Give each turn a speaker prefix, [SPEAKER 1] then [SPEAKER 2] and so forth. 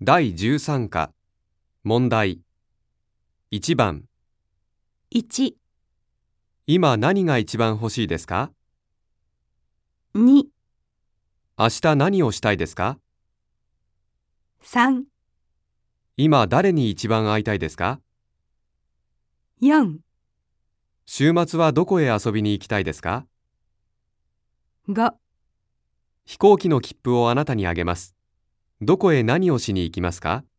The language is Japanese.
[SPEAKER 1] 第13課問題1番
[SPEAKER 2] 1、
[SPEAKER 1] 今何が一番欲しいですか？
[SPEAKER 2] 2、
[SPEAKER 1] 明日何をしたいですか？
[SPEAKER 2] 3、
[SPEAKER 1] 今誰に一番会いたいですか？
[SPEAKER 2] 4、
[SPEAKER 1] 週末はどこへ遊びに行きたいですか？
[SPEAKER 2] 5。
[SPEAKER 1] 飛行機の切符をあなたにあげます。どこへ何をしに行きますか？